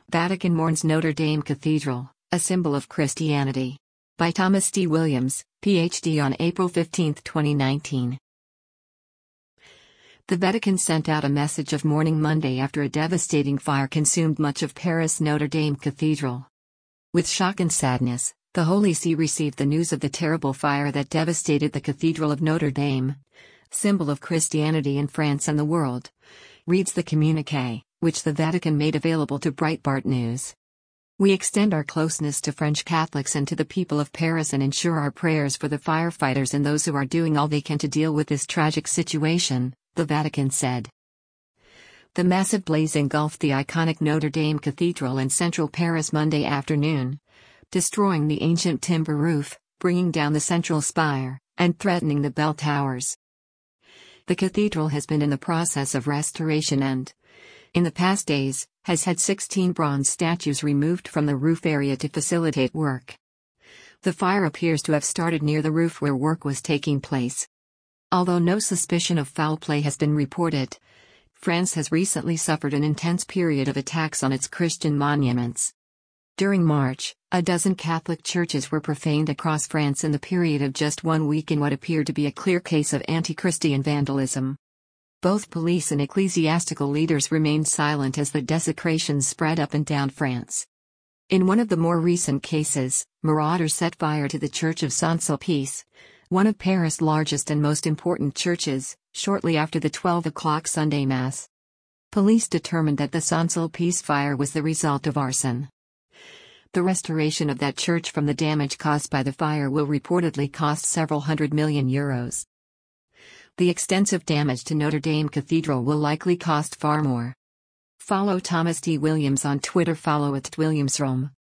Vatican mourns Notre Dame Cathedral, a symbol of Christianity. By Thomas D. Williams, Ph.D. on April 15, 2019. The Vatican sent out a message of mourning Monday after a devastating fire consumed much of Paris' Notre Dame Cathedral. With shock and sadness, the Holy See received the news of the terrible fire that devastated the Cathedral of Notre Dame, symbol of Christianity in France and the world, reads the communiqué, which the Vatican made available to Breitbart News. We extend our closeness to French Catholics and to the people of Paris and ensure our prayers for the firefighters and those who are doing all they can to deal with this tragic situation, the Vatican said. The massive blaze engulfed the iconic Notre Dame Cathedral in central Paris Monday afternoon, destroying the ancient timber roof, bringing down the central spire, and threatening the bell towers. The cathedral has been in the process of restoration and, in the past days, has had 16 bronze statues removed from the roof area to facilitate work. The fire appears to have started near the roof where work was taking place. Although no suspicion of foul play has been reported, France has recently suffered an intense period of attacks on its Christian monuments. During March, a dozen Catholic churches were profaned across France in the period of just 1 week in what appeared to be a clear case of anti-Christian vandalism. Both police and ecclesiastical leaders remained silent as the desecrations spread up and down France. In one of the more recent cases, marauders set fire to the Church of Saint-Sulpice, one of Paris' largest and most important churches, shortly after the 12 o'clock Sunday Mass. Police determined that the Saint-Sulpice fire was the result of arson. The restoration of that church from the damage caused by the fire will reportedly cost several hundred million euros. The extensive damage to Notre Dame Cathedral will likely cost far more. Follow Thomas D. Williams on Twitter. Follow @WilliamsRome.